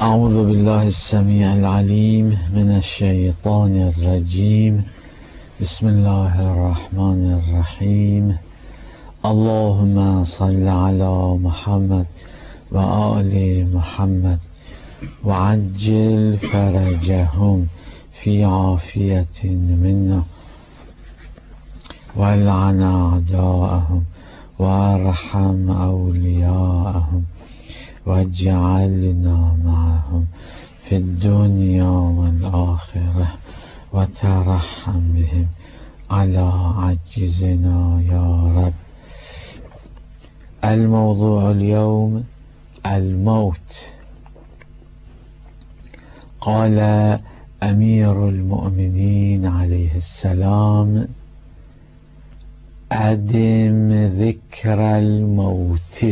أعوذ بالله السميع العليم من الشيطان الرجيم. بسم الله الرحمن الرحيم. اللهم صل على محمد وآل محمد وعجل فرجهم في عافية منا والعن أعداءهم وارحم أولياءهم واجعلنا معهم في الدنيا والآخرة وترحم بهم على عجزنا يا رب. الموضوع اليوم الموت. قال أمير المؤمنين عليه السلام: أدم ذكر الموت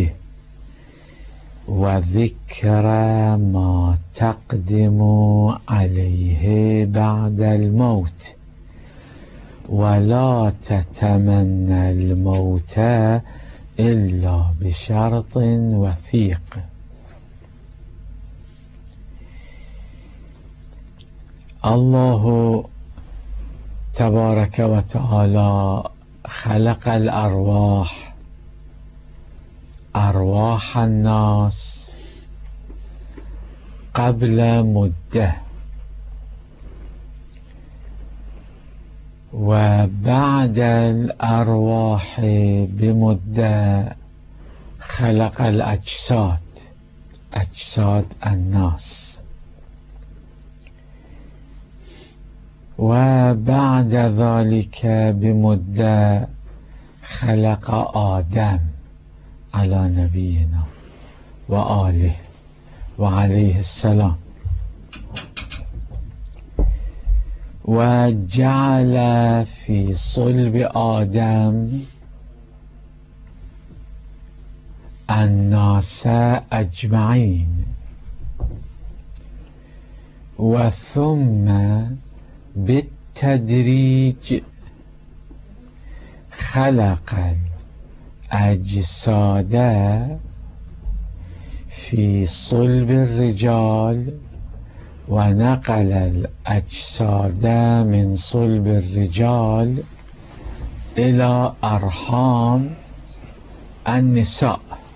وذكر ما تقدم عليه بعد الموت، ولا تتمنى الموت إلا بشرط وثيق. الله تبارك وتعالى خلق الأرواح، أرواح الناس قبل مدة، وبعد الأرواح بمدة خلق الأجساد، أجساد الناس، وبعد ذلك بمدة خلق آدم على نبينا وآله وعليه السلام، وجعل في صلب آدم الناس أجمعين، وثم بالتدريج خلق الأجساد في صلب الرجال، ونقل الأجساد من صلب الرجال إلى أرحام النساء.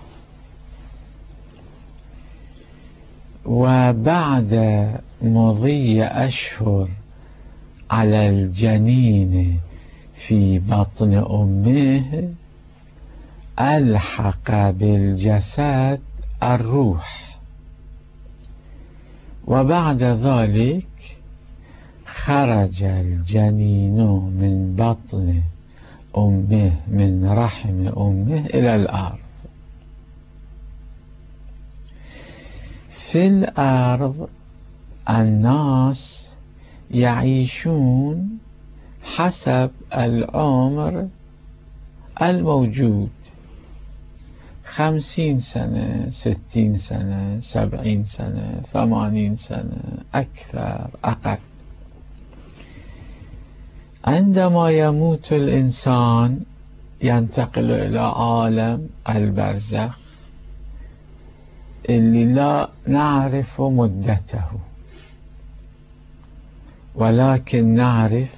وبعد مضي أشهر على الجنين في بطن أمه ألحق بالجسد الروح، وبعد ذلك خرج الجنين من بطن أمه، من رحم أمه، إلى الأرض. في الأرض الناس يعيشون حسب العمر الموجود، 50 سنة، 60 سنة، 70 سنة، 80 سنة، أكثر أقل. عندما يموت الإنسان ينتقل إلى عالم البرزخ اللي لا نعرف مدته، ولكن نعرف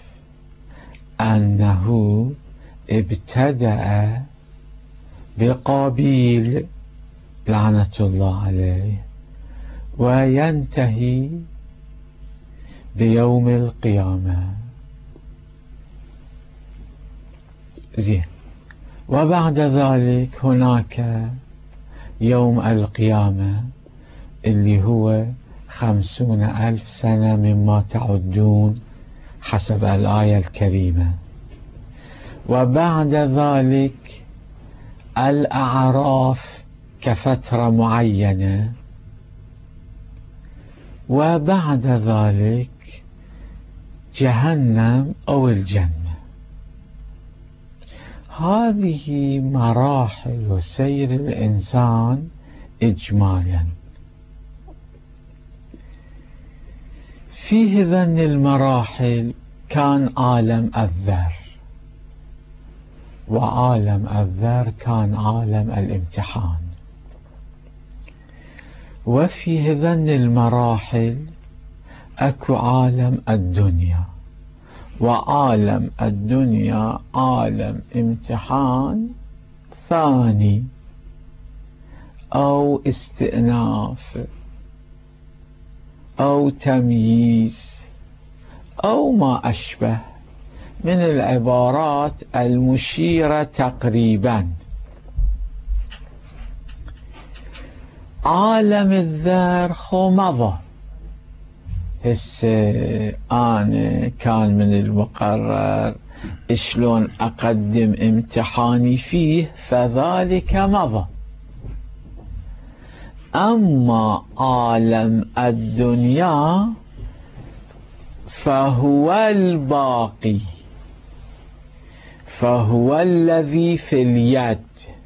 أنه ابتدأ بقابيل لعنة الله عليه، وينتهي بيوم القيامة. زين. وبعد ذلك هناك يوم القيامة اللي هو 50,000 سنة مما تعدون حسب الآية الكريمة. وبعد ذلك الأعراف كفترة معينة، وبعد ذلك جهنم أو الجنة. هذه مراحل سير الإنسان إجمالا. في هذه المراحل كان عالم الذر، وعالم الذر كان عالم الامتحان، وفي هذن المراحل اكو عالم الدنيا، وعالم الدنيا عالم امتحان ثاني أو استئناف أو تمييز أو ما أشبه من العبارات المشيرة تقريبا. عالم الذر خو مضى، هسه أنا كان من المقرر شلون أقدم امتحاني فيه، فذلك مضى. أما عالم الدنيا فهو الباقي، فهو الذي في اليد،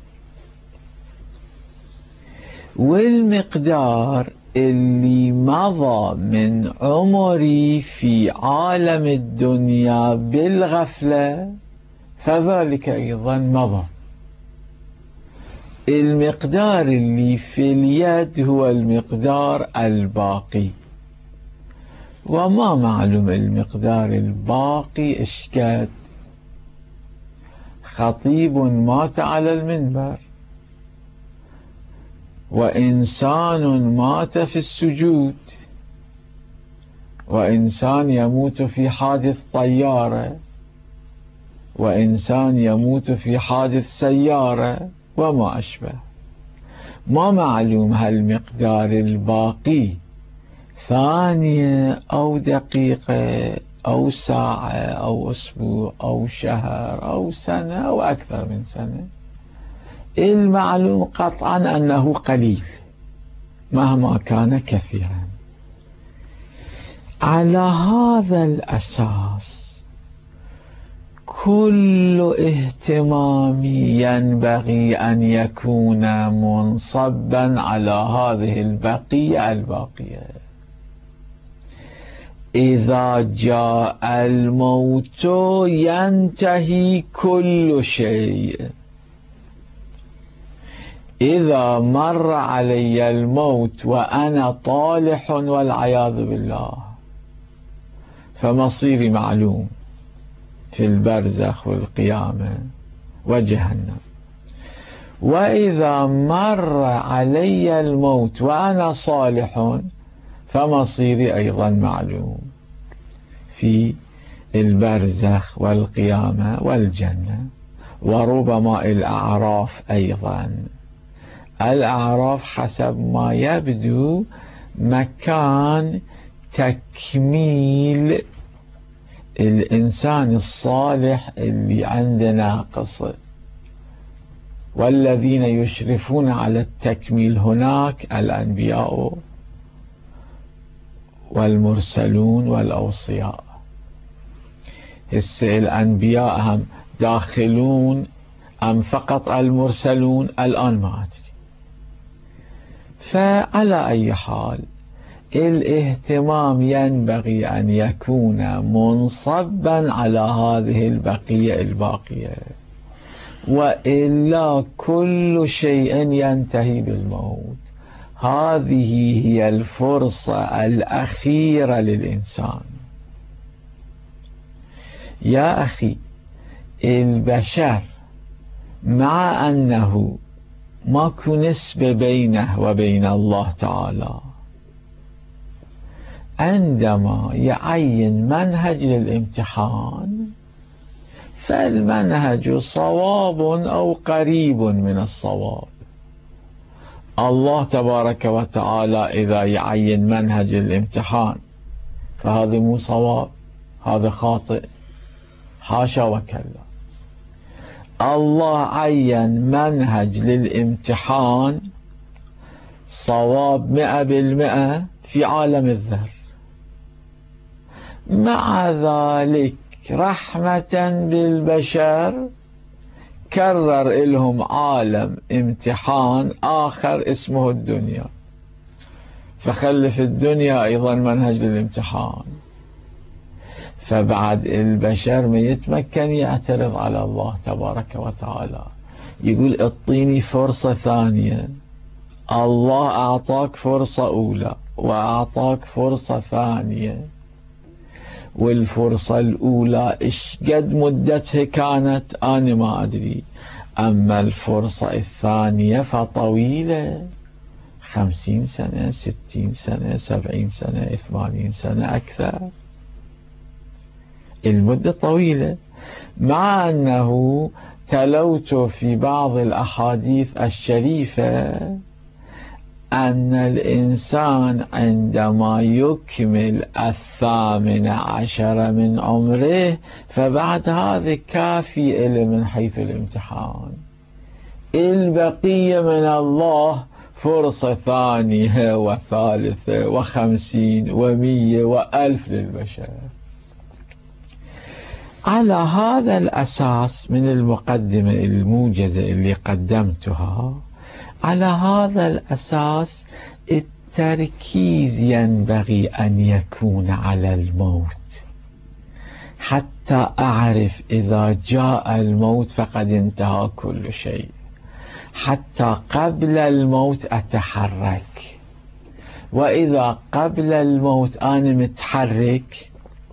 والمقدار اللي مضى من عمري في عالم الدنيا بالغفلة فذلك أيضا مضى. المقدار اللي في اليد هو المقدار الباقي، وما معلوم المقدار الباقي اشكد. خطيب مات على المنبر، وإنسان مات في السجود، وإنسان يموت في حادث طيارة، وإنسان يموت في حادث سيارة وما أشبه. ما معلوم هالمقدار الباقي ثانية أو دقيقة أو ساعة أو أسبوع أو شهر أو سنة أو أكثر من سنة. المعلوم قطعا أنه قليل مهما كان كثيرا. على هذا الأساس كل اهتمام ينبغي أن يكون منصبا على هذه البقية الباقية. إذا جاء الموت ينتهي كل شيء. إذا مر علي الموت وأنا طالح والعياذ بالله فمصيري معلوم في البرزخ والقيامة وجهنم. وإذا مر علي الموت وأنا صالح فمصيري أيضا معلوم في البرزخ والقيامة والجنة. وربما الأعراف أيضا. الأعراف حسب ما يبدو مكان تكميل الإنسان الصالح اللي عنده ناقص، والذين يشرفون على التكميل هناك الأنبياء والمرسلون والأوصياء. هسه الأنبياء هم داخلون أم فقط المرسلون؟ الآن ما أدري. فعلى أي حال الاهتمام ينبغي أن يكون منصبا على هذه البقية الباقية، وإلا كل شيء ينتهي بالموت. هذه هي الفرصة الأخيرة للإنسان. يا أخي، البشر مع أنه ماكو نسبة بينه وبين الله تعالى، عندما يعين منهج للامتحان فالمنهج صواب أو قريب من الصواب. الله تبارك وتعالى إذا يعين منهج للامتحان فهذا مو صواب، هذا خاطئ، حاشا وكلا. الله عين منهج للامتحان صواب 100% في عالم الذر. مع ذلك رحمة بالبشر كرر لهم عالم امتحان آخر اسمه الدنيا، فخلف الدنيا أيضا منهج للامتحان. فبعد البشر ما يتمكن يعترض على الله تبارك وتعالى، يقول اعطيني فرصة ثانية الله أعطاك فرصة أولى وأعطاك فرصة ثانية، والفرصة الأولى إيش قد مدتها كانت أنا ما أدري، أما الفرصة الثانية فطويلة، 50 سنة 60 سنة 70 سنة 80 سنة أكثر، المدة طويلة. مع أنه تلوت في بعض الأحاديث الشريفة أن الإنسان عندما يكمل 18 من عمره فبعد هذا كافي إلى من حيث الامتحان، البقية من الله فرصة ثانية وثالثة و50 و100 و1000 للبشر. على هذا الأساس من المقدمة الموجزة اللي قدمتها، على هذا الأساس التركيز ينبغي أن يكون على الموت، حتى أعرف إذا جاء الموت فقد انتهى كل شيء، حتى قبل الموت أتحرك، وإذا قبل الموت أنا متحرك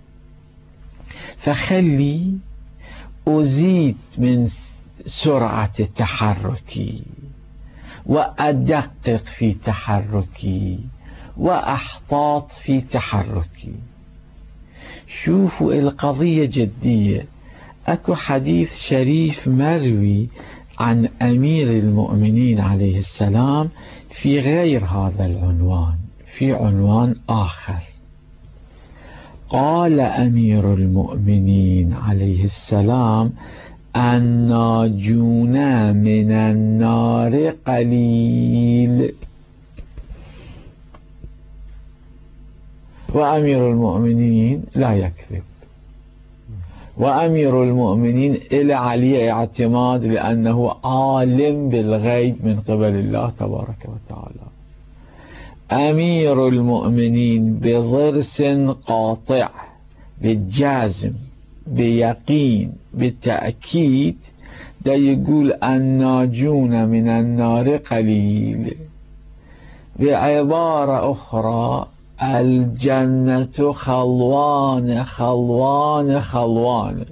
فخلي أزيد من سرعة تحركي وأدقق في تحركي وأحتاط في تحركي. شوفوا القضية جدية. أكو حديث شريف مروي عن أمير المؤمنين عليه السلام في غير هذا العنوان، في عنوان آخر. قال أمير المؤمنين عليه السلام: الناجون من النار قليل. وأمير المؤمنين لا يكذب، وأمير المؤمنين إلى عليه اعتماد لأنه عالم بالغيب من قبل الله تبارك وتعالى. أمير المؤمنين بضرس قاطع بالجازم بيقين بالتأكيد ده يقول الناجون من النار قليل. بعبارة أخرى الجنة خلوان خلوان خلوان،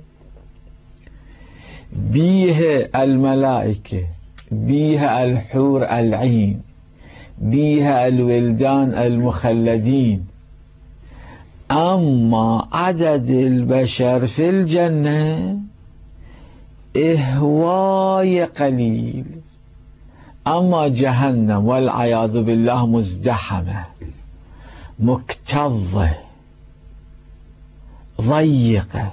بيها الملائكة، بيها الحور العين، بيها الولدان المخلدين، أما عدد البشر في الجنة هواي قليل. أما جهنم والعياذ بالله مزدحمة مكتظة ضيقة.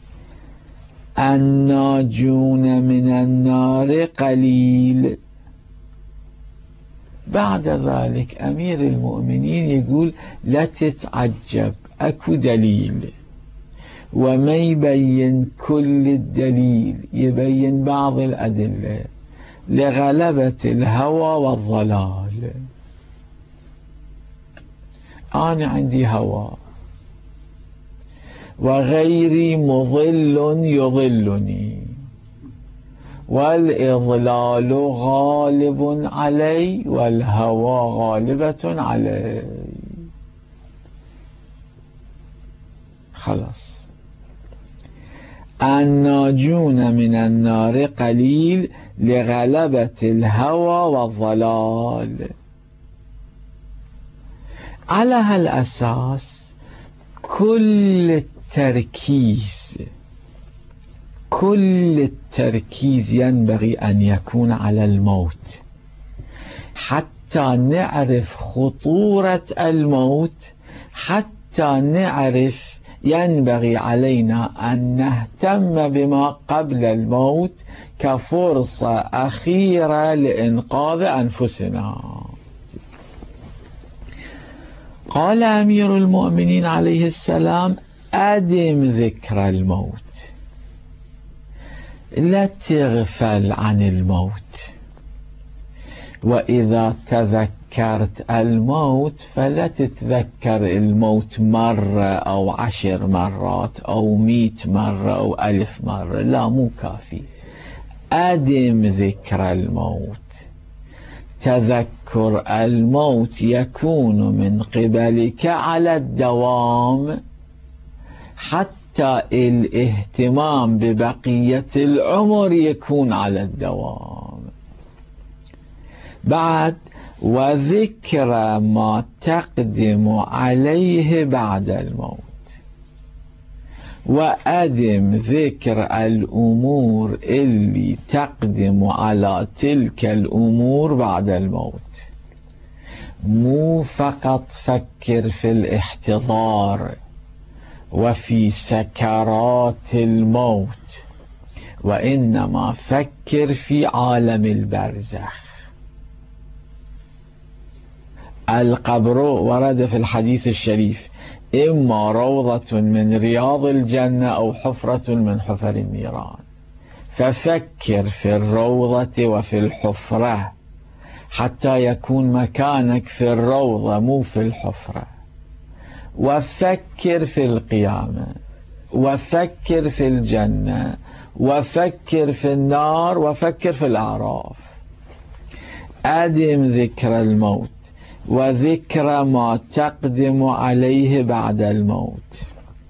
الناجون من النار قليل. بعد ذلك أمير المؤمنين يقول لا تتعجب، أكو دليل، وما يبين كل الدليل، يبين بعض الأدلة لغلبة الهوى والضلال. أنا عندي هوى وغيري مضل يضلني، والإضلال غالب علي والهوى غالبة علي. خلاص. الناجون من النار قليل لغلبة الهوى والضلال. على هالأساس كل التركيز ينبغي أن يكون على الموت، حتى نعرف خطورة الموت، حتى نعرف ينبغي علينا أن نهتم بما قبل الموت كفرصة أخيرة لإنقاذ أنفسنا. قال أمير المؤمنين عليه السلام: أدم ذكر الموت، لا تغفل عن الموت، وإذا تذكرت الموت فلا تتذكر الموت مرة أو 10 مرات أو 100 مرة أو 1000 مرة، لا، مو كافي. أدم ذكر الموت، تذكر الموت يكون من قبلك على الدوام، حتى الاهتمام ببقية العمر يكون على الدوام. بعد وذكر ما تقدم عليه بعد الموت، وأدم ذكر الأمور اللي تقدم على تلك الأمور بعد الموت. مو فقط فكر في الاحتضار وفي سكرات الموت، وإنما فكر في عالم البرزخ. القبر ورد في الحديث الشريف إما روضة من رياض الجنة أو حفرة من حفر النيران، ففكر في الروضة وفي الحفرة حتى يكون مكانك في الروضة مو في الحفرة، وفكر في القيامة، وفكر في الجنة، وفكر في النار، وفكر في الأعراف. أدم ذكر الموت وذكر ما تقدم عليه بعد الموت،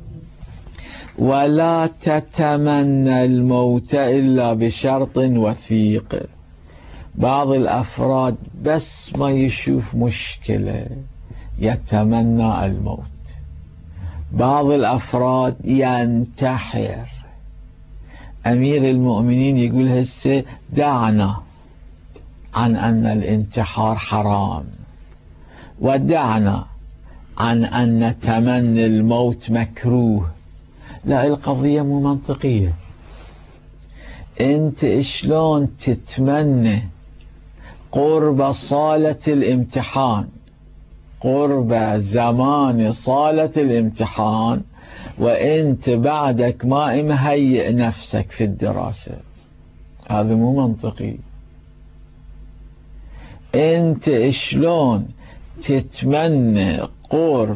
ولا تتمنى الموت إلا بشرط وثيق. بعض الأفراد بس ما يشوف مشكلة يتمنى الموت، بعض الأفراد ينتحر. أمير المؤمنين يقول هسه دعنا عن أن الانتحار حرام، ودعنا عن أن نتمنى الموت مكروه. لا، القضية مو منطقية. انت شلون تتمنى قرب صالة الامتحان، قرب زمان صالة الامتحان، وانت بعدك ما مهيئ نفسك في الدراسة؟ هذا مو منطقي. انت شلون تتمنى قرب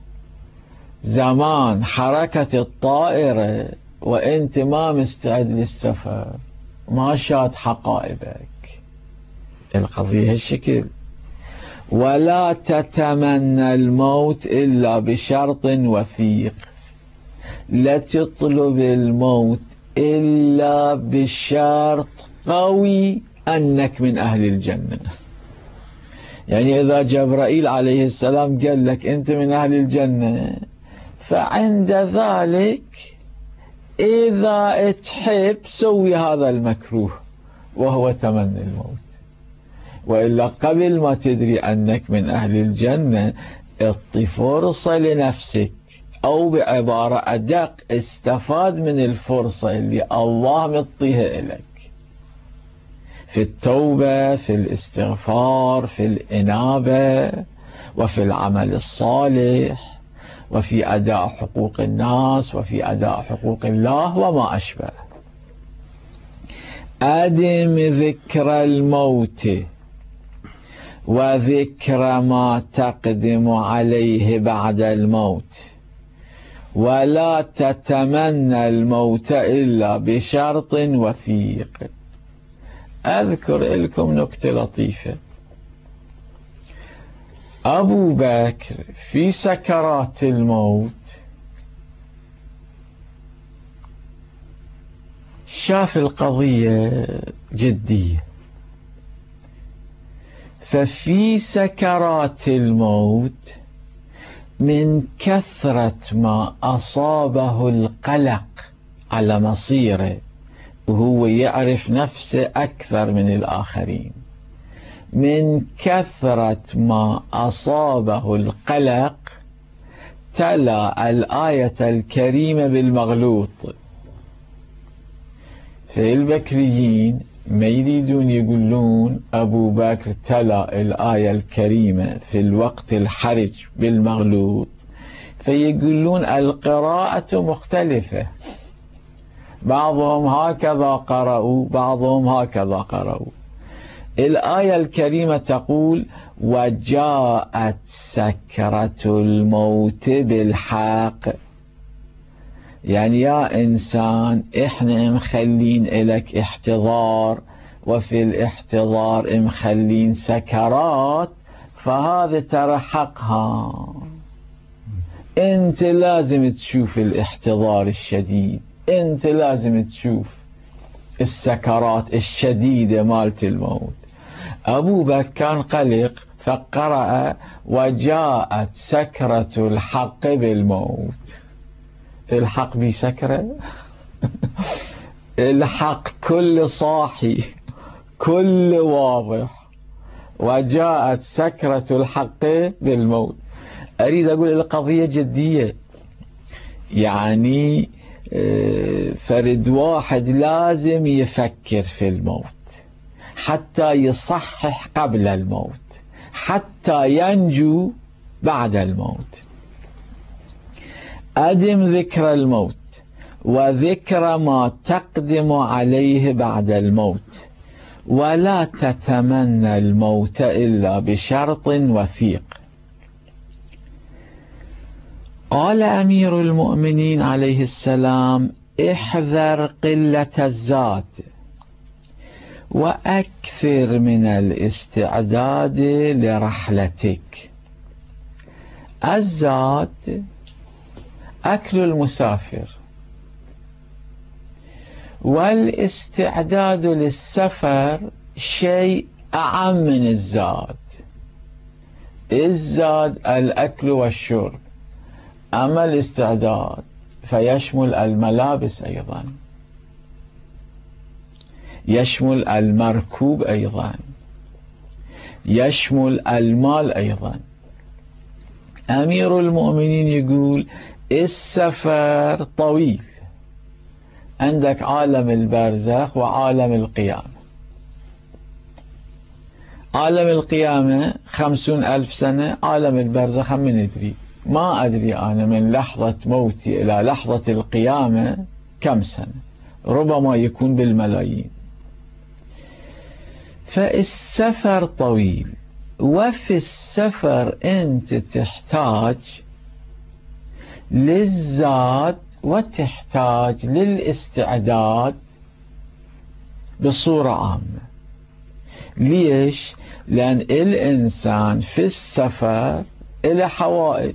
زمان حركة الطائرة وانت ما مستعد للسفر، ما شاد حقائبك؟ القضية هالشكل. ولا تتمنى الموت إلا بشرط وثيق، لا تطلب الموت إلا بشرط قوي أنك من أهل الجنة. يعني إذا جبرائيل عليه السلام قال لك أنت من أهل الجنة، فعند ذلك إذا تحب سوي هذا المكروه وهو تمني الموت، وإلا قبل ما تدري أنك من أهل الجنة اعطي فرصة لنفسك، أو بعبارة أدق استفاد من الفرصة اللي الله مطيها لك في التوبة، في الاستغفار، في الإنابة، وفي العمل الصالح، وفي أداء حقوق الناس، وفي أداء حقوق الله وما أشبه. أدم ذكر الموت وذكر ما تقدم عليه بعد الموت، ولا تتمنى الموت إلا بشرط وثيق. أذكر لكم نكتة لطيفة. أبو بكر في سكرات الموت شاف القضية جدية، ففي سكرات الموت من كثرة ما أصابه القلق على مصيره، وهو يعرف نفسه أكثر من الآخرين، من كثرة ما أصابه القلق تلا الآية الكريمة بالمغلوط. فالبكريين ما يريدون يقولون أبو بكر تلا الآية الكريمة في الوقت الحرج بالمغلوط، فيقولون القراءة مختلفة، بعضهم هكذا قرأوا، بعضهم هكذا قرأوا. الآية الكريمة تقول وجاءت سكرة الموت بالحق، يعني يا إنسان إحنا مخلين إلك احتضار وفي الاحتضار مخلين سكرات، فهذا ترى حقها. انت لازم تشوف الاحتضار الشديد، انت لازم تشوف السكرات الشديدة مالت الموت. أبو بكر كان قلق فقرأ وجاءت سكرة الحق بالموت. الحق بسكرة الحق كل صاحي كل واضح، وجاءت سكرة الحق بالموت. أريد أقول القضية جدية، يعني فرد واحد لازم يفكر في الموت حتى يصحح قبل الموت، حتى ينجو بعد الموت. أدم ذكر الموت وذكر ما تقدم عليه بعد الموت، ولا تتمنى الموت إلا بشرط وثيق. قال أمير المؤمنين عليه السلام: احذر قلة الزاد وأكثر من الاستعداد لرحلتك. الزاد أكل المسافر، والاستعداد للسفر شيء أعم من الزاد. الزاد الأكل والشرب، أما الاستعداد فيشمل الملابس أيضا، يشمل المركوب أيضا، يشمل المال أيضا. أمير المؤمنين يقول السفر طويل، عندك عالم البرزخ وعالم القيامة. عالم القيامة 50,000 سنة، عالم البرزخ من ندري، ما أدري أنا من لحظة موتي إلى لحظة القيامة كم سنة، ربما يكون بالملايين. فالسفر طويل، وفي السفر أنت تحتاج للزاد وتحتاج للاستعداد بصورة عامة. ليش؟ لأن الإنسان في السفر إلى حوائج.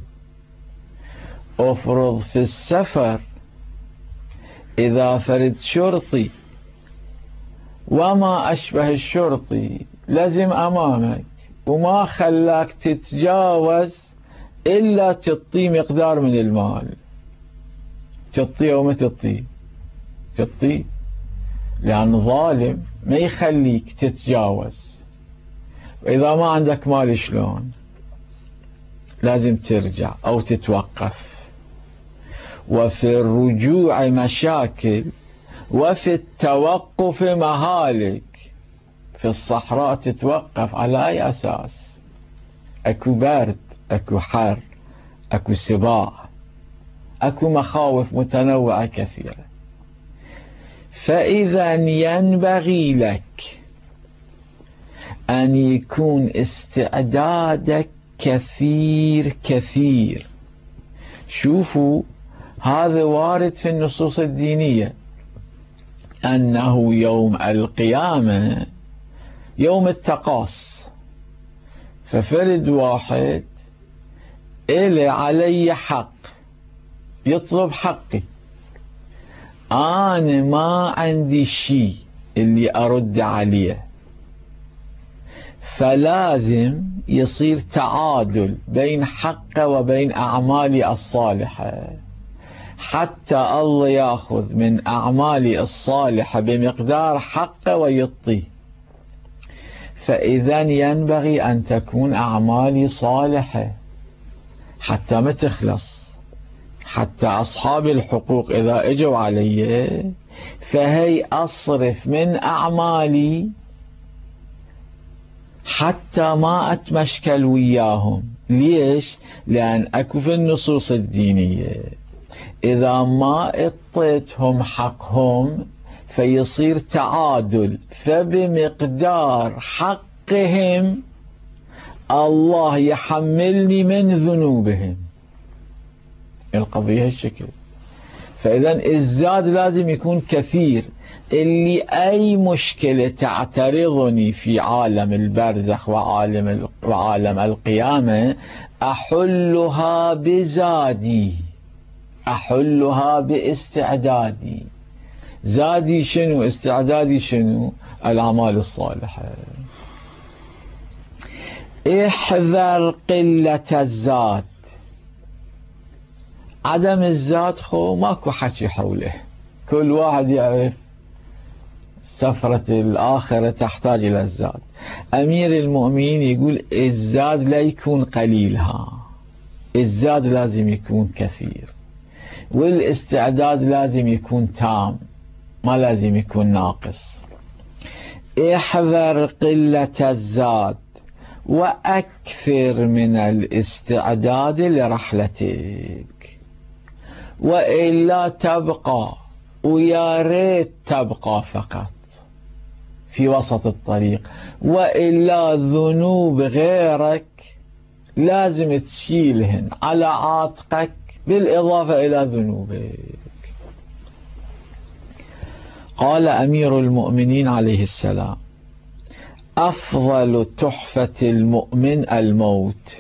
أفرض في السفر إذا فرد شرطي وما أشبه الشرطي لازم أمامك وما خلاك تتجاوز إلا تعطيه مقدار من المال، تعطيه وما تعطيه، تعطيه، لأن ظالم ما يخليك تتجاوز. وإذا ما عندك مال شلون؟ لازم ترجع أو تتوقف. وفي الرجوع مشاكل، وفي التوقف مهالك. في الصحراء تتوقف على أي أساس؟ أكو برد، أكو حر، أكو سباع، أكو مخاوف متنوعة كثيرة. فإذا ينبغي لك أن يكون استعدادك كثير كثير. شوفوا، هذا وارد في النصوص الدينية أنه يوم القيامة يوم التقاص، ففرد واحد إلي علي حق يطلب حقي، أنا ما عندي شيء اللي أرد عليه، فلازم يصير تعادل بين حقه وبين أعمالي الصالحة، حتى الله يأخذ من أعمالي الصالحة بمقدار حقه ويعطيه. فإذا ينبغي أن تكون أعمالي صالحة حتى ما تخلص، حتى أصحاب الحقوق إذا اجوا علي فهي أصرف من أعمالي حتى ما أتمشكل وياهم. ليش؟ لأن أكو في النصوص الدينية إذا ما اعطيتهم حقهم فيصير تعادل، فبمقدار حقهم الله يحملني من ذنوبهم. القضية هالشكل. فإذا الزاد لازم يكون كثير اللي أي مشكلة تعترضني في عالم البرزخ وعالم القيامة أحلها بزادي، أحلها باستعدادي. زادي شنو؟ استعدادي شنو؟ الأعمال الصالحة. احذر قلة الزاد. عدم الزاد ماكو حكي حوله، كل واحد يعرف سفرة الآخرة تحتاج إلى الزاد. أمير المؤمنين يقول الزاد لا يكون قليلها، الزاد لازم يكون كثير، والاستعداد لازم يكون تام، ما لازم يكون ناقص. احذر قلة الزاد وأكثر من الاستعداد لرحلتك، وإلا تبقى، ويا ريت تبقى فقط في وسط الطريق، وإلا ذنوب غيرك لازم تشيلهن على عاتقك بالإضافة إلى ذنوبك. قال أمير المؤمنين عليه السلام: أفضل تحفة المؤمن الموت.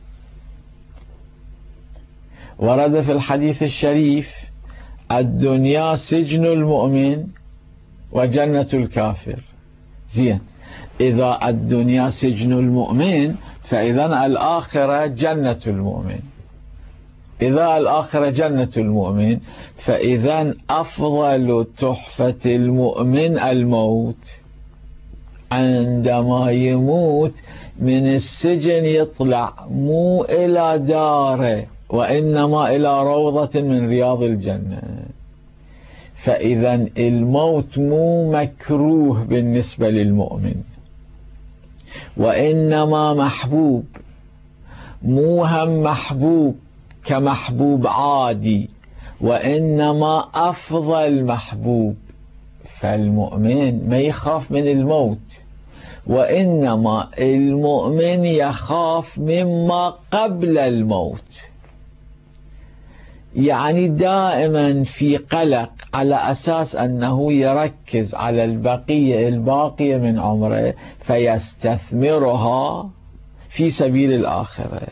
ورد في الحديث الشريف: الدنيا سجن المؤمن وجنة الكافر. زين، إذا الدنيا سجن المؤمن فإذا الآخرة جنة المؤمن، إذا الآخرة جنة المؤمن فإذا أفضل تحفة المؤمن الموت. عندما يموت من السجن يطلع مو إلى داره وإنما إلى روضة من رياض الجنة. فإذا الموت مو مكروه بالنسبة للمؤمن، وإنما محبوب، مو هم محبوب كمحبوب عادي، وإنما أفضل محبوب. فالمؤمن ما يخاف من الموت، وإنما المؤمن يخاف مما قبل الموت، يعني دائما في قلق على أساس أنه يركز على الباقية من عمره فيستثمرها في سبيل الآخرة.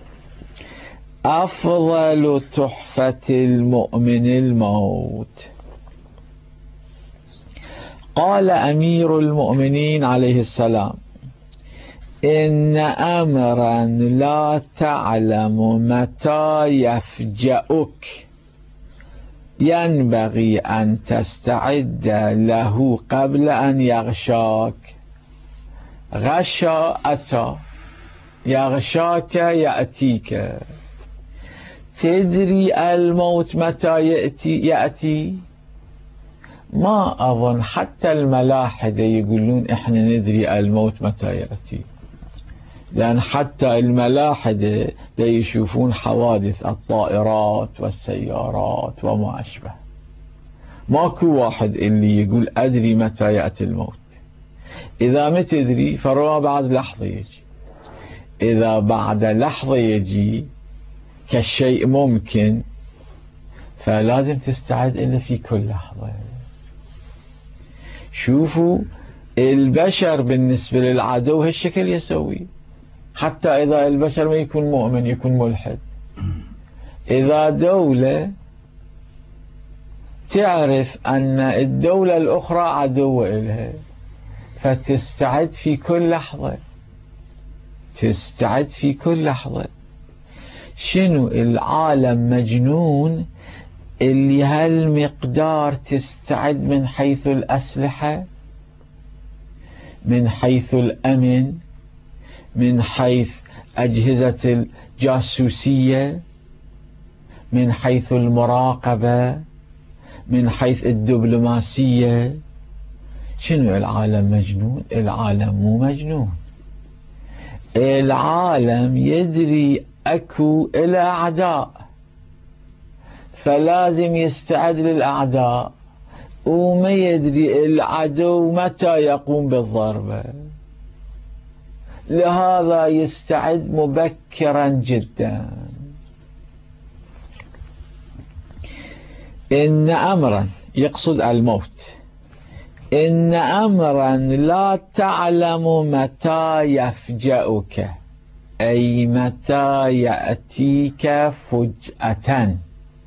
أفضل تحفة المؤمن الموت. قال أمير المؤمنين عليه السلام: إن أمرا لا تعلم متى يفجأك ينبغي أن تستعد له قبل أن يغشاك. غشى أتى، يغشاك يأتيك. تدري الموت متى يأتي؟ ما أظن حتى الملاحدة يقولون إحنا ندري الموت متى يأتي، لأن حتى الملاحدة يشوفون حوادث الطائرات والسيارات وما أشبه. ماكو واحد اللي يقول أدري متى يأتي الموت. إذا ما تدري فروا بعد لحظة يجي، إذا بعد لحظة يجي كالشيء ممكن فلازم تستعد إلا في كل لحظة. شوفوا البشر بالنسبة للعدو هالشكل يسوي، حتى إذا البشر ما يكون مؤمن يكون ملحد. إذا دولة تعرف أن الدولة الأخرى عدو إلها فتستعد في كل لحظة، تستعد في كل لحظة. شنو العالم مجنون اللي هالمقدار تستعد من حيث الأسلحة، من حيث الأمن، من حيث أجهزة الجاسوسية، من حيث المراقبة، من حيث الدبلوماسية. شنو العالم مجنون؟ العالم مو مجنون. العالم يدري أكو إلى أعداء فلازم يستعد للأعداء، وما يدري العدو متى يقوم بالضربة، لهذا يستعد مبكرا جدا. إن أمرا، يقصد الموت، إن أمرا لا تعلم متى يفجأك، أي متى يأتيك فجأة.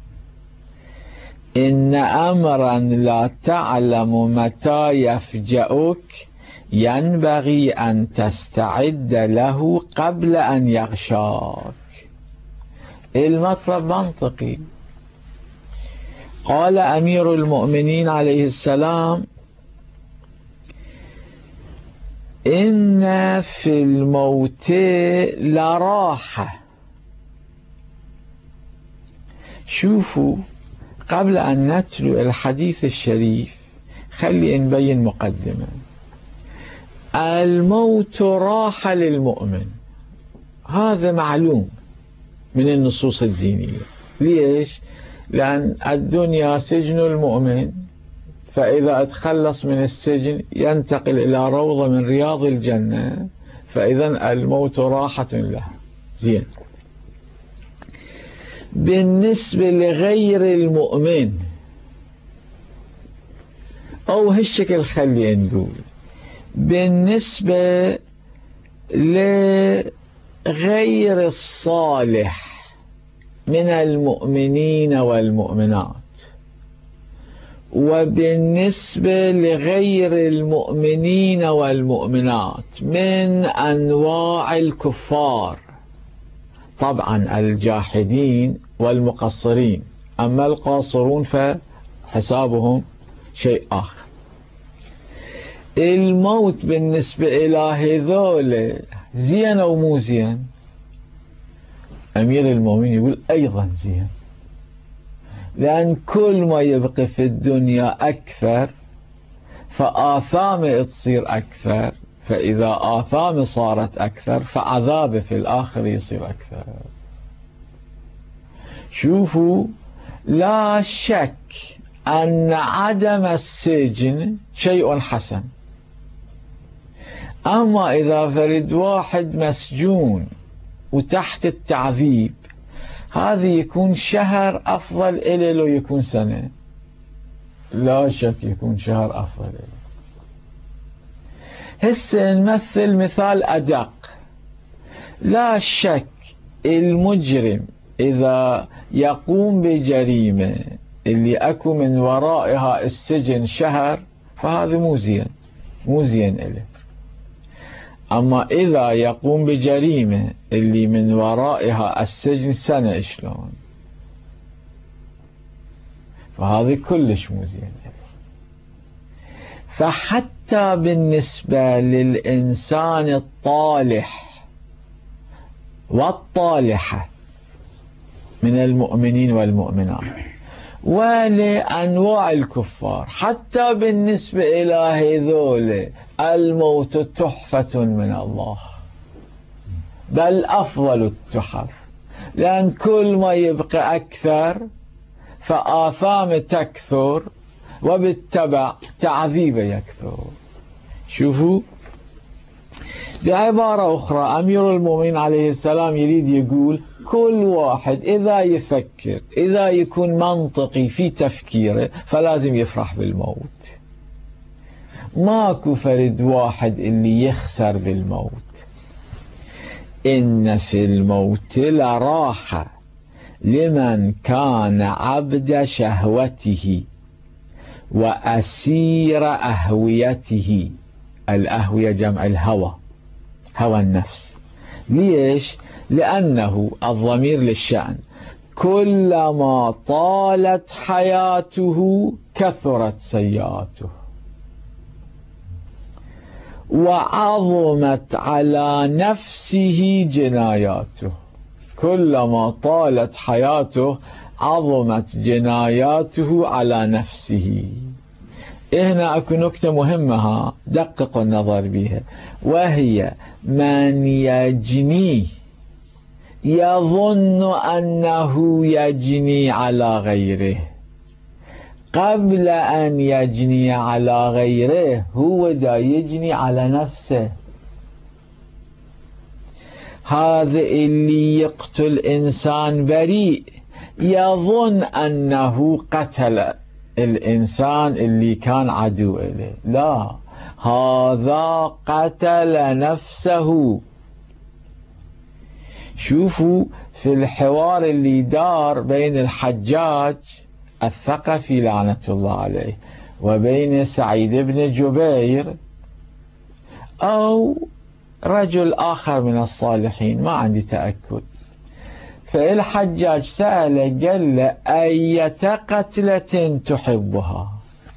إن أمرا لا تعلم متى يفجأك ينبغي أن تستعد له قبل أن يغشاك. المطلب منطقي. قال أمير المؤمنين عليه السلام: إن في الموت لراحة. شوفوا، قبل أن نتلو الحديث الشريف خلي نبين مقدمة. الموت راحة للمؤمن، هذا معلوم من النصوص الدينية. ليش؟ لأن الدنيا سجن المؤمن، فإذا اتخلص من السجن ينتقل إلى روضة من رياض الجنة، فإذا الموت راحة له. زين. بالنسبة لغير المؤمن أو هالشكل خلي نقول، بالنسبة لغير الصالح من المؤمنين والمؤمنات، وبالنسبة لغير المؤمنين والمؤمنات من أنواع الكفار، طبعا الجاحدين والمقصرين، أما القاصرون فحسابهم شيء آخر. الموت بالنسبة إلى هذول زين أو مو زين؟ أمير المؤمنين يقول أيضا زين، لأن كل ما يبقى في الدنيا أكثر فآثامه تصير أكثر، فإذا آثامه صارت أكثر فعذابه في الآخر يصير أكثر. شوفوا، لا شك أن عدم السجن شيء حسن، أما إذا فرد واحد مسجون وتحت التعذيب، هذا يكون شهر أفضل إليه لو يكون سنة. لا شك يكون شهر أفضل إليه. هسه نمثل مثال أدق. لا شك المجرم إذا يقوم بجريمة اللي أكو من ورائها السجن شهر، فهذا مو زين إليه. أما إذا يقوم بجريمة اللي من ورائها السجن سنة، شلون؟ فهذا كلش مو زين. فحتى بالنسبة للإنسان الطالح والطالحة من المؤمنين والمؤمنات ولأنواع الكفار، حتى بالنسبة إلى هذول الموت تحفة من الله، بل أفضل التحف، لأن كل ما يبقى أكثر فآثام تكثر وبالتبع تعذيب يكثر. شوفوا، بعبارة أخرى أمير المؤمنين عليه السلام يريد يقول كل واحد إذا يفكر، إذا يكون منطقي في تفكيره، فلازم يفرح بالموت. ماكو فرد واحد اللي يخسر بالموت. إن في الموت لراحة لمن كان عبد شهوته وأسير أهويته. الأهوية جمع الهوى، هوى النفس. ليش؟ لأنه الضمير للشأن، كلما طالت حياته كثرت سيئاته وعظمت على نفسه جناياته. كلما طالت حياته عظمت جناياته على نفسه. هنا أكو نكتة مهمة دققوا النظر بها، وهي من يجني يظن أنه يجني على غيره قبل أن يجني على غيره، هو دا يجني على نفسه. هذا اللي يقتل إنسان بريء يظن أنه قتل الإنسان اللي كان عدو إليه، لا، هذا قتل نفسه. شوفوا في الحوار اللي دار بين الحجاج الثقفي لعنة الله عليه وبين سعيد بن جبير أو رجل آخر من الصالحين، ما عندي تأكد. فالحجاج سأل قال له: أية قتلة تحبها؟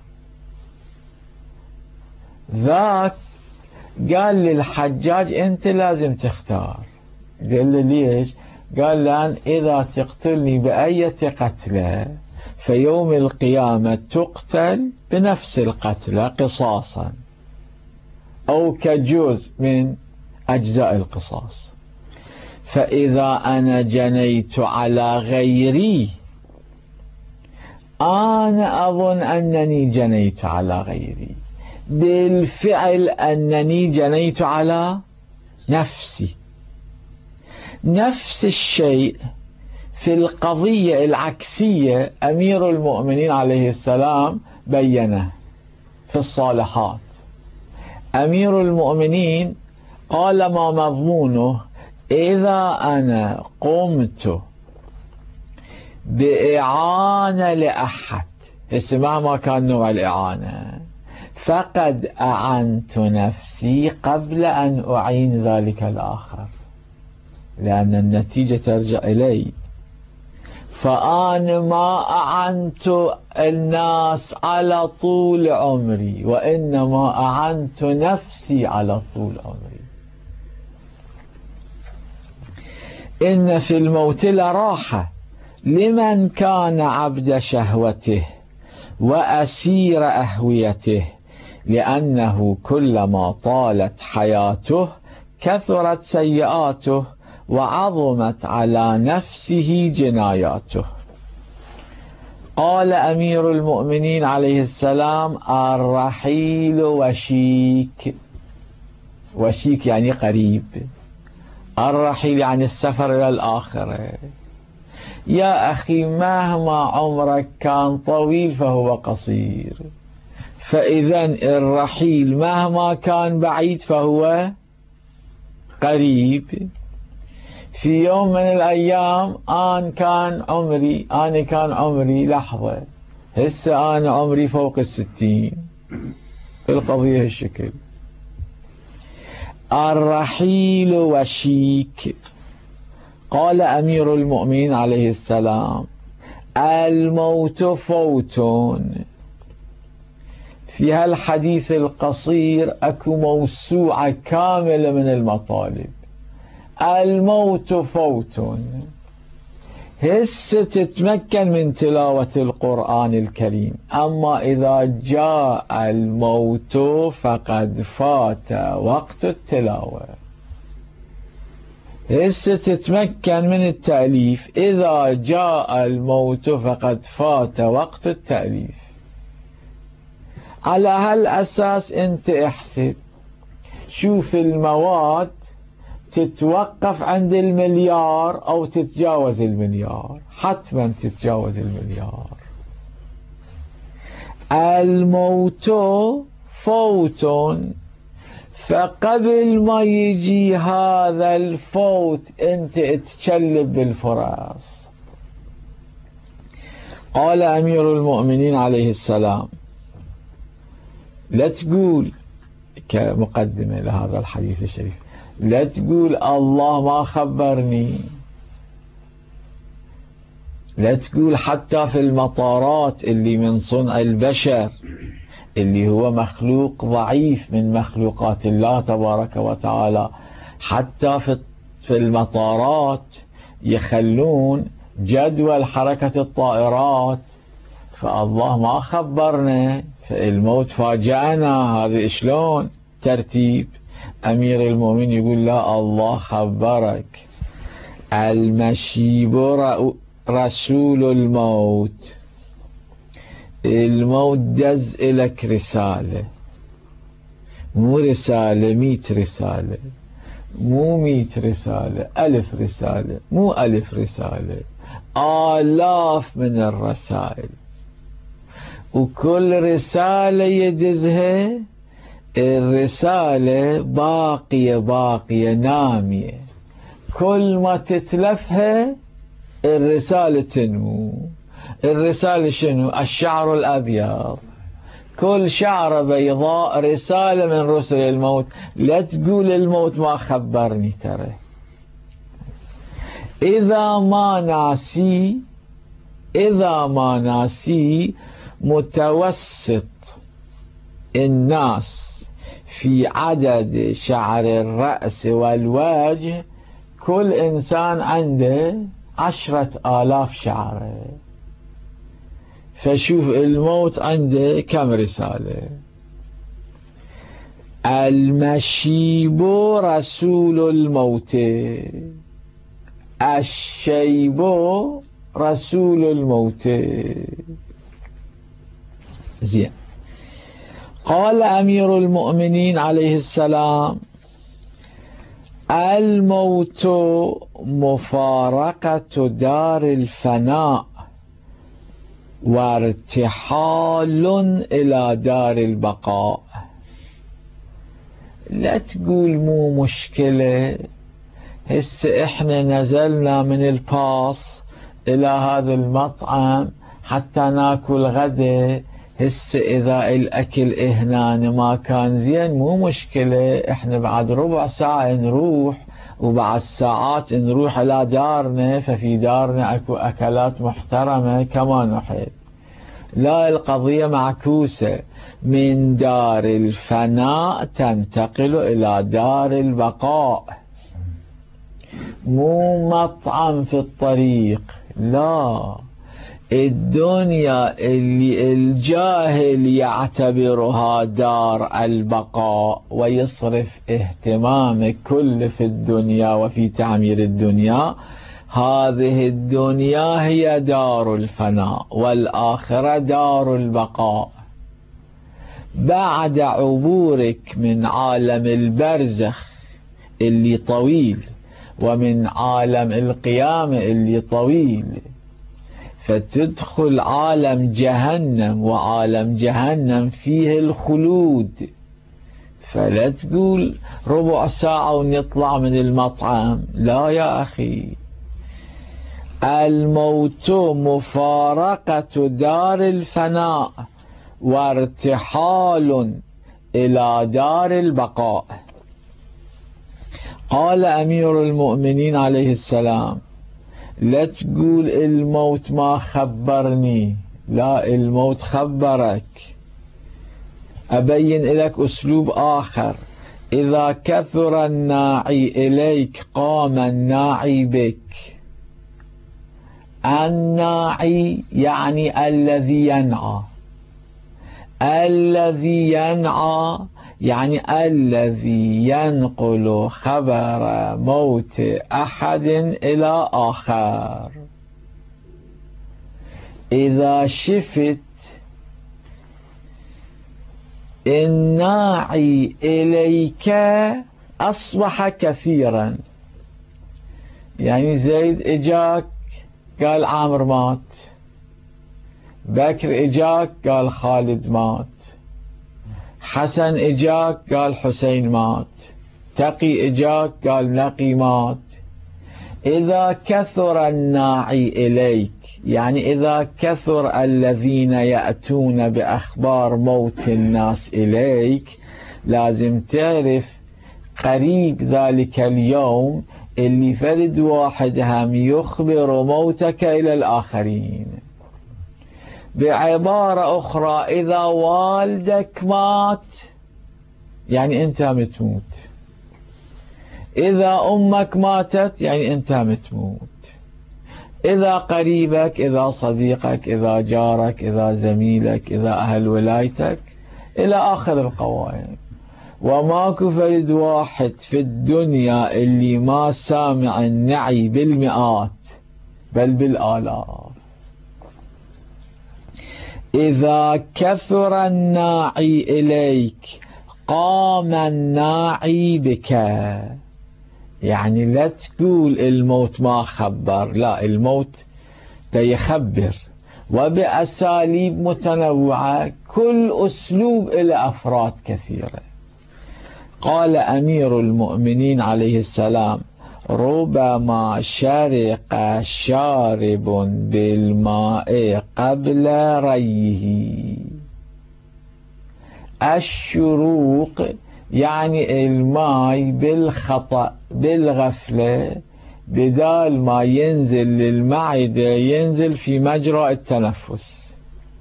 ذاك قال للحجاج: أنت لازم تختار. قال له: ليش؟ قال: لأن إذا تقتلني بأية قتلة فيوم القيامة تقتل بنفس القتلة قصاصا أو كجزء من أجزاء القصاص، فإذا أنا جنيت على غيري أنا أظن أنني جنيت على غيري، بالفعل أنني جنيت على نفسي. نفس الشيء في القضية العكسية أمير المؤمنين عليه السلام بينه في الصالحات. أمير المؤمنين قال: ما مضمونه إذا أنا قمت بإعانة لأحد، مهما كان نوع الإعانة، فقد أعنت نفسي قبل أن أعين ذلك الآخر، لأن النتيجة ترجع إلي. فأنا ما أعنت الناس على طول عمري، وإنما أعنت نفسي على طول عمري. إن في الموت لراحة لمن كان عبد شهوته وأسير أهويته، لأنه كلما طالت حياته كثرت سيئاته وعظمت على نفسه جناياته. قال أمير المؤمنين عليه السلام: الرحيل وشيك. وشيك يعني قريب، الرحيل يعني السفر إلى الآخرة. يا أخي مهما عمرك كان طويل فهو قصير، فإذا الرحيل مهما كان بعيد فهو قريب. في يوم من الأيام أنا كان عمري لحظة، هسه أنا عمري فوق 60. القضية هالشكل. الرحيل وشيك. قال أمير المؤمنين عليه السلام: الموت فوت. في هالحديث القصير أكو موسوعة كاملة من المطالب. الموت فوت. هسه تتمكن من تلاوة القرآن الكريم، أما إذا جاء الموت فقد فات وقت التلاوة. هسه تتمكن من التأليف، إذا جاء الموت فقد فات وقت التأليف. على هالأساس أنت احسب، شوف المواد تتوقف عند المليار أو تتجاوز المليار، حتما تتجاوز المليار. الموت فوت، فقبل ما يجي هذا الفوت أنت تشلب بالفرص. قال أمير المؤمنين عليه السلام: لا تقول، كمقدمة لهذا الحديث الشريف، لا تقول الله ما خبرني، لا تقول حتى في المطارات اللي من صنع البشر، اللي هو مخلوق ضعيف من مخلوقات الله تبارك وتعالى، حتى في المطارات يخلون جدول حركة الطائرات، فالله ما خبرنا، فالموت فاجأنا. هذا شلون ترتيب؟ أمير المؤمنين يقول: لا، الله خبرك. المشيب رسول الموت. الموت دز إلك رسالة، مو رسالة 100 رسالة، مو 100 رسالة، 1000 رسالة، مو 1000 رسالة، آلاف من الرسائل. وكل رسالة يدزها الرسالة باقية نامية، كل ما تتلفها الرسالة تنمو. الرسالة شنو؟ الشعر الأبيض، كل شعرة بيضاء رسالة من رسل الموت. لا تقول الموت ما خبرني. ترى إذا ما ناسي متوسط الناس في عدد شعر الرأس والوجه، كل إنسان عنده 10,000 شعرة. فشوف الموت عنده كم رسالة. المشيب رسول الموت، الشيب رسول الموت. زين. قال أمير المؤمنين عليه السلام: الموت مفارقة دار الفناء وارتحال إلى دار البقاء. لا تقول مو مشكلة، هسه احنا نزلنا من الباص إلى هذا المطعم حتى ناكل غدا، هسه إذا الأكل هنا ما كان زين مو مشكلة، احنا بعد ربع ساعة نروح، وبعد ساعات نروح إلى دارنا، ففي دارنا أكو أكلات محترمة كما نحب. لا، القضية معكوسة، من دار الفناء تنتقل إلى دار البقاء، مو مطعم في الطريق. لا، الدنيا اللي الجاهل يعتبرها دار البقاء ويصرف اهتمامه كله في الدنيا وفي تعمير الدنيا، هذه الدنيا هي دار الفناء والآخرة دار البقاء. بعد عبورك من عالم البرزخ اللي طويل ومن عالم القيامة اللي طويل، فتدخل عالم جهنم، وعالم جهنم فيه الخلود. فلا تقول ربع ساعة ونطلع من المطعم، لا يا أخي. الموت مفارقة دار الفناء وارتحال إلى دار البقاء. قال أمير المؤمنين عليه السلام: لا تقول الموت ما خبرني، لا، الموت خبرك. أبين لك أسلوب آخر: إذا كثر الناعي إليك قام الناعي بك. الناعي يعني الذي ينعى، الذي ينعى يعني الذي ينقل خبر موت أحد إلى آخر. إذا شفت الناعي إليك أصبح كثيرا، يعني زيد إجاك قال عامر مات، بكر إجاك قال خالد مات، حسن إجاك قال حسين مات، تقي إجاك قال نقي مات. إذا كثر الناعي إليك يعني إذا كثر الذين يأتون بأخبار موت الناس إليك، لازم تعرف قريب ذلك اليوم اللي فرد واحد هم يخبر موتك إلى الآخرين. بعبارة أخرى، إذا والدك مات يعني أنت متموت، إذا أمك ماتت يعني أنت متموت، إذا قريبك، إذا صديقك، إذا جارك، إذا زميلك، إذا أهل ولايتك، إلى آخر القوائم. وماكو فرد واحد في الدنيا اللي ما سامع النعي بالمئات بل بالآلاف. إذا كثر الناعي إليك قام الناعي بك، يعني لا تقول الموت ما خبر، لا، الموت يخبر، وبأساليب متنوعة، كل أسلوب إلى أفراد كثيرة. قال أمير المؤمنين عليه السلام: ربما شرق شارب بالماء قبل ريه. الشروق يعني الماء بالخطأ بالغفلة، بدال ما ينزل للمعدة ينزل في مجرى التنفس.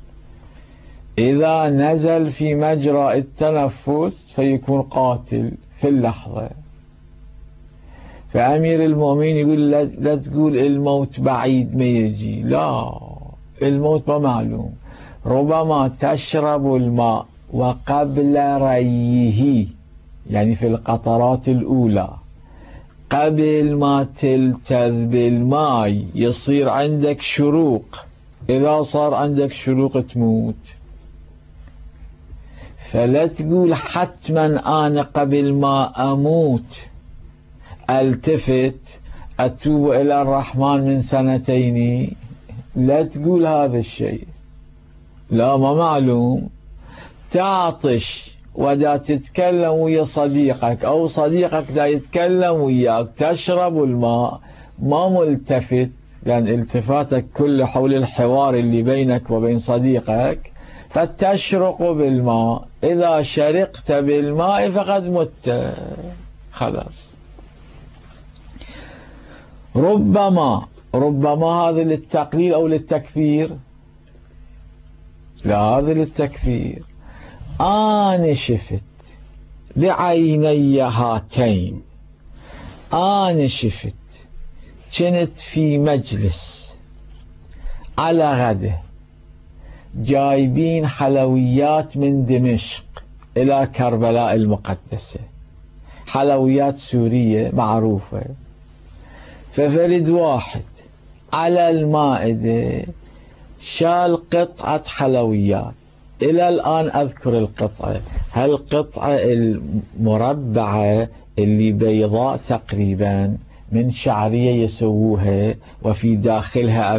إذا نزل في مجرى التنفس فيكون قاتل في اللحظة. فأمير المؤمنين يقول لا تقول الموت بعيد ما يجي، لا، الموت ما معلوم. ربما تشرب الماء وقبل ريه، يعني في القطرات الأولى، قبل ما تلتذ بالماء يصير عندك شروق. إذا صار عندك شروق تموت. فلا تقول حتما أنا قبل ما أموت التفت أتوب إلى الرحمن من 2 سنين. لا تقول هذا الشيء، لا، ما معلوم. تعطش ودا تتكلم ويا صديقك أو صديقك دا يتكلم وياك، تشرب الماء ما ملتفت، لأن التفاتك كله حول الحوار اللي بينك وبين صديقك، فتشرق بالماء. إذا شرقت بالماء فقد مت، خلاص. ربما هذا للتقليل أو للتكثير؟ لا، هذا للتكثير. أنا شفت بعيني هاتين، أنا شفت كنت في مجلس على غده جايبين حلويات من دمشق إلى كربلاء المقدسة، حلويات سورية معروفة. ففرد واحد على المائدة شال قطعة حلويات، إلى الآن أذكر القطعة، هالقطعة المربعة اللي بيضاء تقريبا من شعرية يسووها، وفي داخلها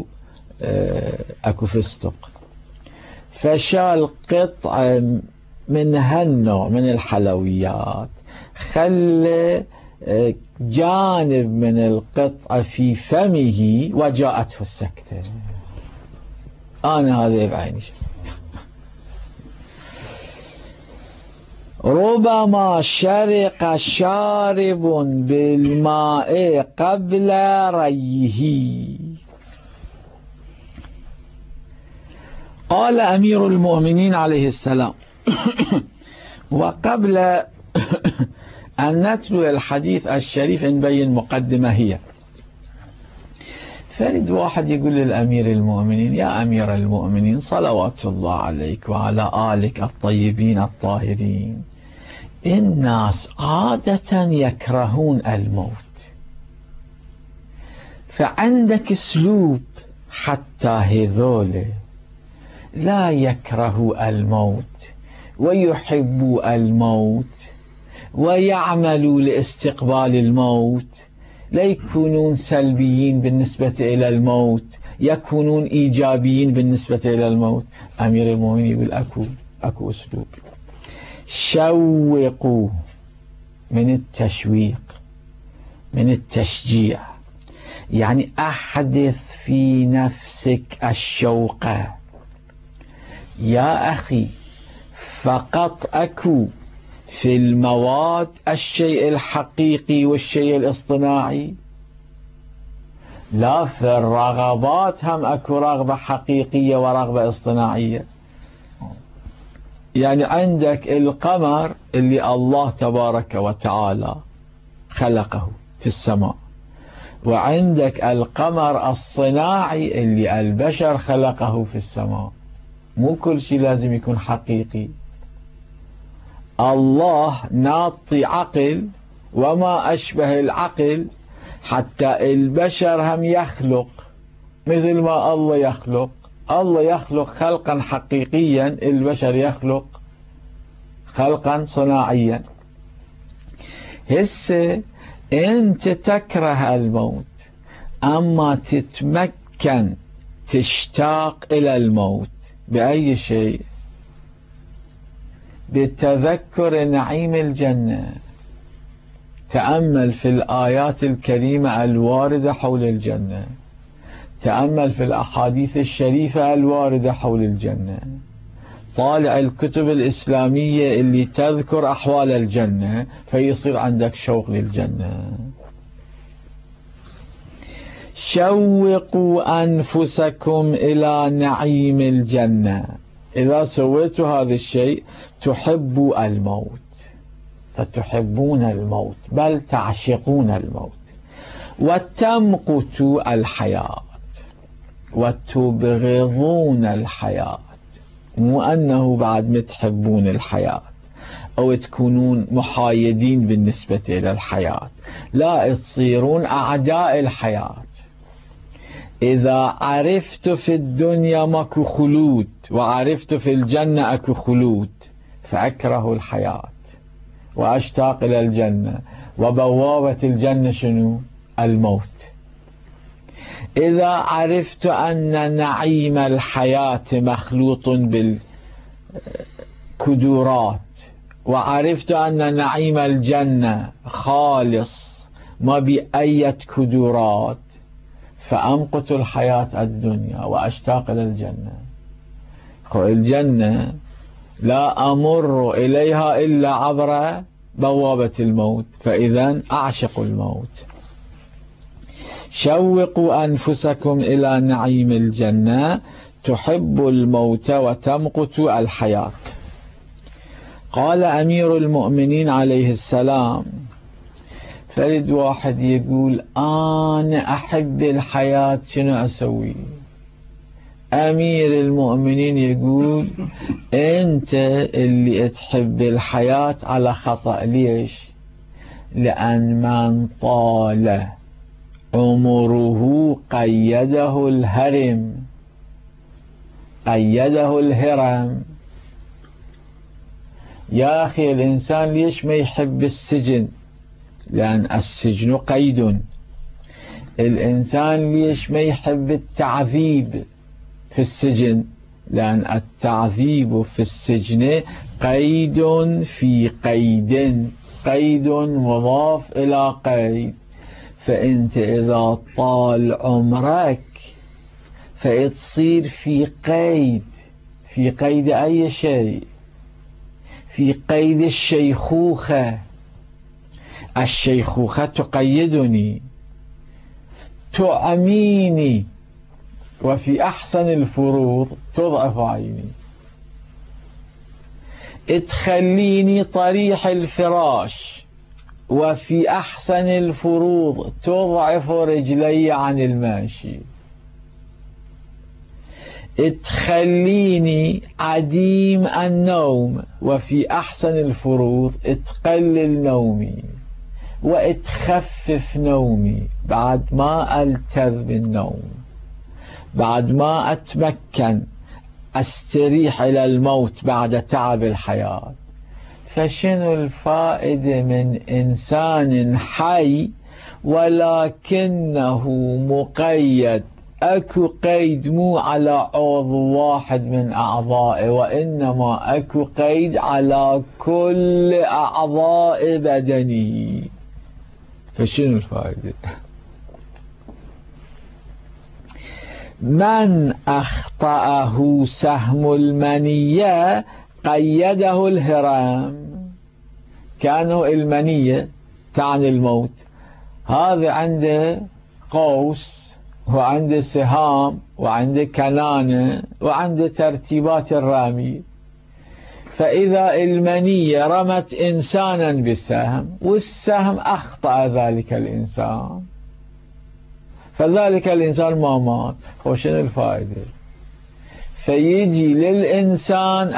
أكو فستق. فشال قطعة من هالنوع من الحلويات، خلى جانب من القطعة في فمه وجاءته السكتة. أنا هذا بعيني. ربما شرق شارب بالماء قبل ريه. قال أمير المؤمنين عليه السلام: وقبل أن نتلو الحديث الشريف نبين مقدمة هي. فرد واحد يقول للأمير المؤمنين: يا أمير المؤمنين صلوات الله عليك وعلى آلك الطيبين الطاهرين، الناس عادة يكرهون الموت، فعندك اسلوب حتى هذول لا يكرهوا الموت ويحبوا الموت ويعملوا لاستقبال الموت، لا يكونون سلبيين بالنسبة إلى الموت، يكونون إيجابيين بالنسبة إلى الموت. أمير المؤمنين يقول أكو أسلوب: شوقوا، من التشويق، من التشجيع، يعني أحدث في نفسك الشوق. يا أخي، فقط أكو في المواد الشيء الحقيقي والشيء الاصطناعي، لا، في الرغبات هم أكو رغبة حقيقية ورغبة اصطناعية. يعني عندك القمر اللي الله تبارك وتعالى خلقه في السماء، وعندك القمر الصناعي اللي البشر خلقه في السماء. مو كل شيء لازم يكون حقيقي. الله ناطي عقل وما أشبه العقل حتى البشر هم يخلق مثل ما الله يخلق. الله يخلق خلقا حقيقيا، البشر يخلق خلقا صناعيا. هسه أنت تكره الموت، أما تتمكن تشتاق إلى الموت بأي شيء؟ بتذكر نعيم الجنة. تأمل في الآيات الكريمة الواردة حول الجنة، تأمل في الأحاديث الشريفة الواردة حول الجنة، طالع الكتب الإسلامية اللي تذكر أحوال الجنة، فيصير عندك شوق للجنة. شوقوا أنفسكم إلى نعيم الجنة. إذا سويتوا هذا الشيء تحبوا الموت، فتحبون الموت بل تعشقون الموت. وتمقتوا الحياة وتبغضون الحياة، مو أنه بعد متحبون الحياة أو تكونون محايدين بالنسبة إلى الحياة، لا، تصيرون أعداء الحياة. إذا عرفت في الدنيا ماكو خلود وعرفت في الجنة أكو خلود، فأكره الحياة وأشتاق إلى الجنة، وبوابة الجنة شنو؟ الموت. إذا عرفت أن نعيم الحياة مخلوط بالكدورات، وعرفت أن نعيم الجنة خالص ما بأية كدورات، فأمقت الحياة الدنيا وأشتاق إلى الجنة. الجنة لا أمر إليها إلا عبر بوابة الموت، فإذا أعشق الموت. شوقوا أنفسكم إلى نعيم الجنة، تحب الموت وتمقت الحياة. قال أمير المؤمنين عليه السلام: فرد واحد يقول أنا أحب الحياة، شنو أسوي؟ أمير المؤمنين يقول أنت اللي تحب الحياة على خطأ. ليش؟ لأن من طال عمره قيده الهرم، قيده الهرم. يا أخي الإنسان ليش ما يحب السجن؟ لأن السجن قيد. الإنسان ليش ما يحب التعذيب في السجن؟ لأن التعذيب في السجن قيد في قيد، قيد مضاف إلى قيد. فأنت إذا طال عمرك فتصير في قيد. في قيد أي شيء؟ في قيد الشيخوخة. الشيخوخة تقيدني، تعميني، وفي أحسن الفروض تضعف عيني، تخليني طريح الفراش، وفي أحسن الفروض تضعف رجلي عن الماشي، تخليني عديم النوم، وفي أحسن الفروض تقلل نومي وتخفف نومي بعد ما ألتذ بالنوم، بعد ما أتمكن أستريح إلى الموت بعد تعب الحياة. فشنو الفائدة من إنسان حي ولكنه مقيد؟ أكو قيد مو على عضو واحد من أعضائه، وإنما أكو قيد على كل أعضاء بدنه. فشنو الفائدة؟ من أخطأه سهم المنية قيده الهرام. كانوا المنية تعني الموت، هذا عنده قوس وعنده سهام وعنده كنانة وعنده ترتيبات الرامي. فإذا المنية رمت إنسانا بالسهم والسهم أخطأ ذلك الإنسان، فذلك الإنسان ما مات، وشنو الفائدة؟ فيجي للإنسان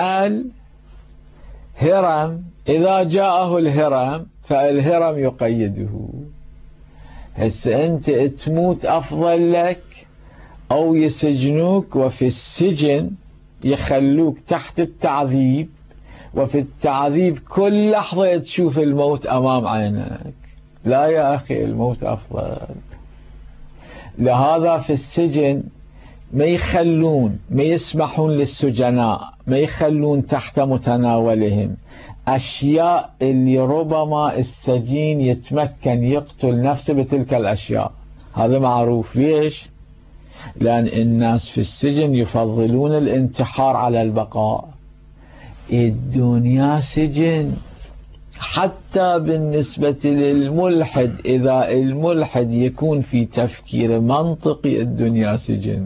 الهرم، إذا جاءه الهرم فالهرم يقيده. هسه أنت تموت أفضل لك، أو يسجنوك وفي السجن يخلوك تحت التعذيب، وفي التعذيب كل لحظة تشوف الموت أمام عينك. لا يا أخي، الموت أفضل. لهذا في السجن ما يخلون، ما يسمحون للسجناء، ما يخلون تحت متناولهم أشياء اللي ربما السجين يتمكن يقتل نفسه بتلك الأشياء. هذا معروف. ليش؟ لأن الناس في السجن يفضلون الانتحار على البقاء. الدنيا سجن، حتى بالنسبة للملحد، إذا الملحد يكون في تفكير منطقي الدنيا سجن.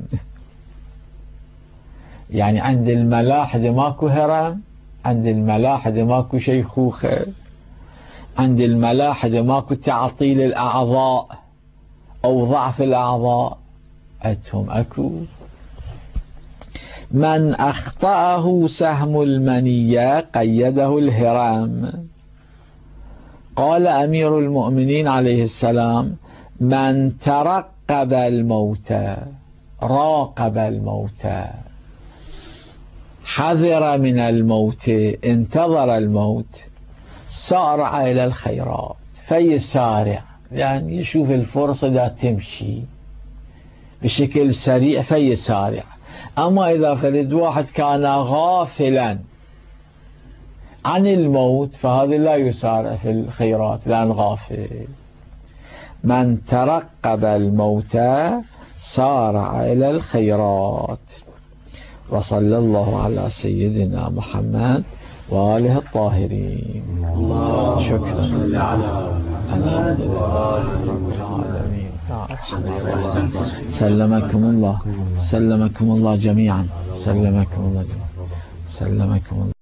يعني عند الملاحدة ماكو هرم، عند الملاحدة ماكو شيخوخة، عند الملاحدة ماكو تعطيل الأعضاء أو ضعف الأعضاء، أتهم أكو. من أخطأه سهم المنية قيده الهرام. قال أمير المؤمنين عليه السلام: من ترقب الموت، راقب الموت، حذر من الموت، انتظر الموت، سارع إلى الخيرات. فيسارع، يعني يشوف الفرصة دا تمشي بشكل سريع فيسارع. أما إذا فرد واحد كان غافلا عن الموت فهذا لا يسارع في الخيرات لأن غافل. من ترقب الموت سارع إلى الخيرات. وصلى الله على سيدنا محمد وآله الطاهرين. شكرا. الحمد لله رب العالمين. سلمكم الله، سلمكم الله جميعا، سلمكم الله، سلمكم الله.